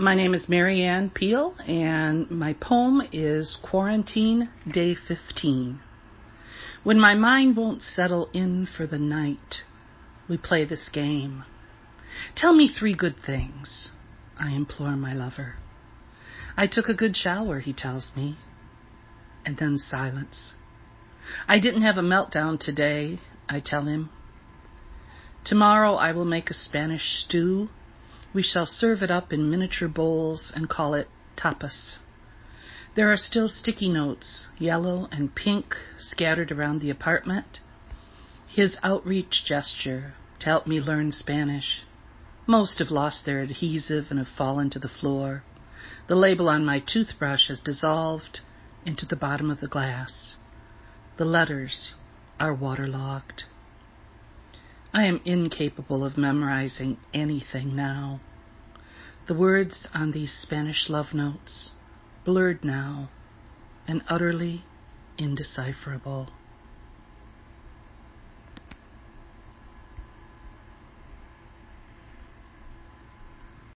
My name is Mary Ann Peel, and my poem is Quarantine Day 15. When my mind won't settle in for the night, we play this game. Tell me 3 good things, I implore my lover. I took a good shower, he tells me, and then silence. I didn't have a meltdown today, I tell him. Tomorrow I will make a Spanish stew. We shall serve it up in miniature bowls and call it tapas. There are still sticky notes, yellow and pink, scattered around the apartment. His outreach gesture to help me learn Spanish. Most have lost their adhesive and have fallen to the floor. The label on my toothbrush has dissolved into the bottom of the glass. The letters are waterlogged. I am incapable of memorizing anything now. The words on these Spanish love notes, blurred now and utterly indecipherable.